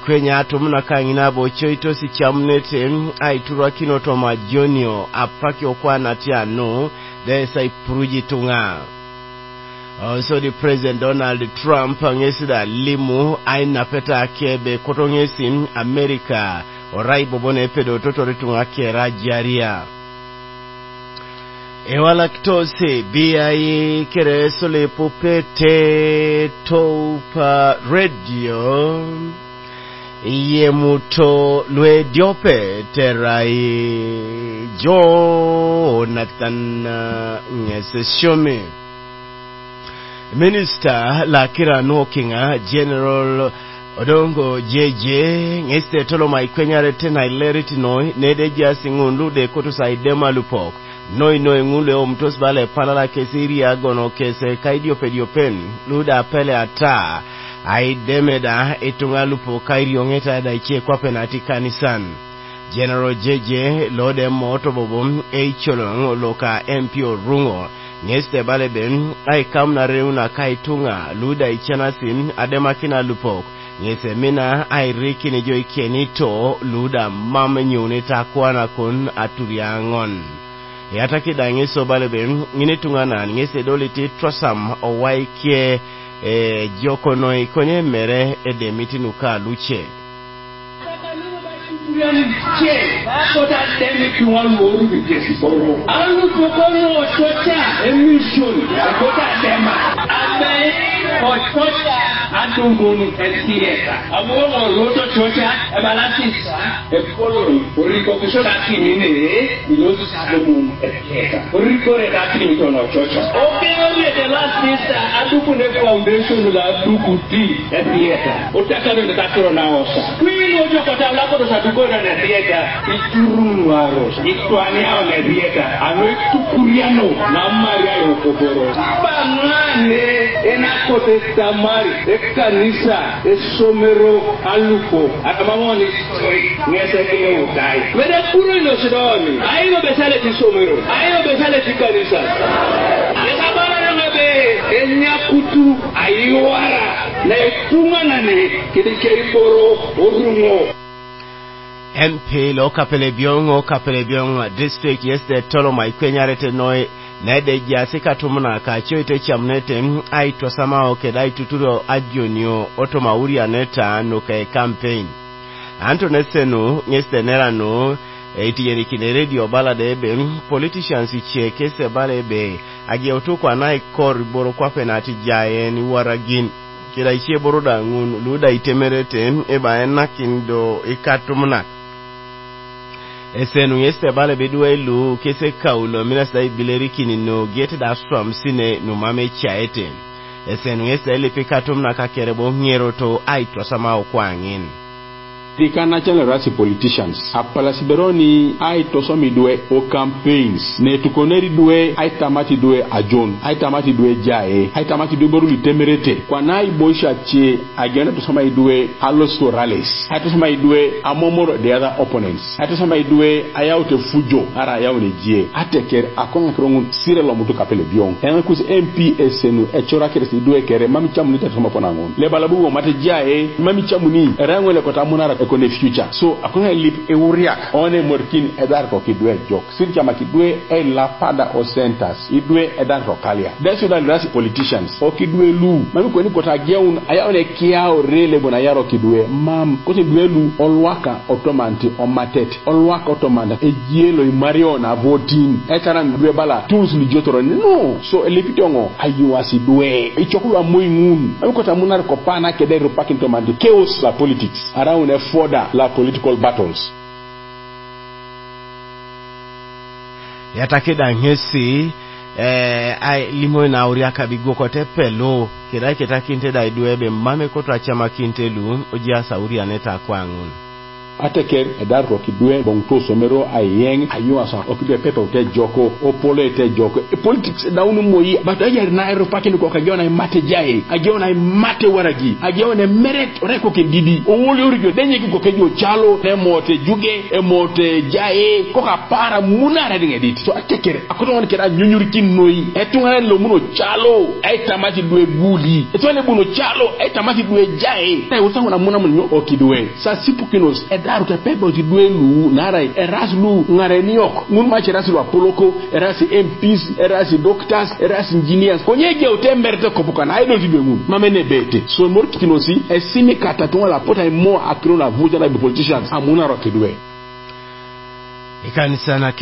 Maikwenya atumuna kangina bochoito si chamnete aiturwa kinoto majonio apaki okwana tiano desa ipuruji tunga. Also the President Donald Trump angesida limu aina peta akebe kotongesi Amerika orai bobone pedo totori tunga kera jaria. Ewala kitose biai kere sole pupete topa radio iye muto lwe diope terai Jonathan Ngeseshome Minister la Kirano Kinga General Odongo JJ ngeste tolo Maikwenya retena ileriti noi nede jasi ngundu de koto saidema lupok noi ngule o mtos bale palala kesiri agono kese kaidio pediopen luda apele ata aidemeda etunga lupo kairi ongeta daiche kwa penati kanisan General JJ lode moto bobom eicholong loka MPO rungo ngeste bale ben ai kamna reuna kaitunga luda ichanasin ademakina lupok ngese mina ai rikini joi kenito luda mame nyune takwana kun aturiangon yataki dangiso baleben nginitungana ngese doliti trosam owaike joko noi konye mere edemiti nuka luche Adungunu esieta abomo roto chocha ebalasisa ekolo oriko kushoda kinine ilosu sadomu esieta oriko redati mitono chocha okay the last sister adukune foundation la dukuti esieta utakano ndakiro naosa kwini ojo kota lako sadukona na esieta ichurunu waro itwani hao na esieta anoitukuriano na maria yokoboro bangane enakote tamari kanisa esomero aluko akamamoni ngese kile utai wede kuro ino sidoni ayo besale tisomero ayo besale tikanisa yesabara ngabe enyakutu ayiwara na etungana ne kidikeporo orungo MP lo kapele district yeste tolo Maikwenya rete noi nede jasika tumuna kacho ite chamnete aitwa samao kedai tuturo ajonio otomauri aneta nuke campaign Antonesenu ngeste nerano itiyeni kine radio balade ebe politicians icheke se balebe age otukwa nai kor boro kwa penati jayen waragin kira ichie boro dangun luda itemerete eba enakindo ikatumuna Esenu yeste bale bedwe lu kese kaulo minasta ibileri kinino gete da strom sine numame chaete. Esenu yeste elipikatum na kakerebo ngeroto aitwa sama okwangin. Dikana chale rasi politicians apalasi beroni ai tosomi due o campaigns ne tukoneri due ai tamati due ajon ai tamati due jae ai tamati due boru litemerete kwa nai boisha che agenda tosoma due alosto rallies ai tosoma due amomoro the other opponents ai tosoma due ayaute fujo ara yaune jie ateker akonga krongun sirelo mutu kapele bion en kus MPSNU echora keresi due kere mami chamuni tasoma ponangon le balabu mate jae mami chamuni rango le kota munara ekone future so akona lip euriak one morkin edar ko kidwe jok sirja makidwe e la pada o centers idwe edar rokalia that's why the politicians o kidwe lu mami ko ni kota geun aya one kiao rele bona yaro kidwe mam ko kidwe lu olwaka automanti o matet olwaka automanda e jielo mario na voting e taran dwe bala tools ni jotoro no so elipitongo ayuasi dwe ichokulu moyingun mami ko ta munar ko pana kedero pakin tomandi chaos la politics around further la political battles. Yatakeda ngesi ai limo na uriaka bigoko tepelo kidai kitakinte da iduebe mame koto achama kintelu ojia sauri aneta kwangun. ateker edar rokidwe bongto somero ayeng ayo asa okidwe pepe ute joko opole ete joko politics daunu moyi but ayer na ero pakini ko kagiona mate jaye agiona mate waragi agiona meret reko ke didi o woli origo denye ko kejo chalo ne mote juge e mote jaye ko ka para munara dinga dit so ateker akoto won kera nyunyuri kin noyi etunga lo muno chalo ay tamati dwe buli etole buno chalo ay tamati dwe jaye tay wosango na muna mun okidwe sa sipukinos edaru te pepe oti dwe lu narai eraslu ngare niok mun ma cheraslu apoloko erasi MPs erasi doctors erasi engineers konyege otemberte kopukana ay do tidwe mun mamene bete so morkinosi esime katatonga la pota mo akiro na vuja na politicians amuna rokidwe ikanisa na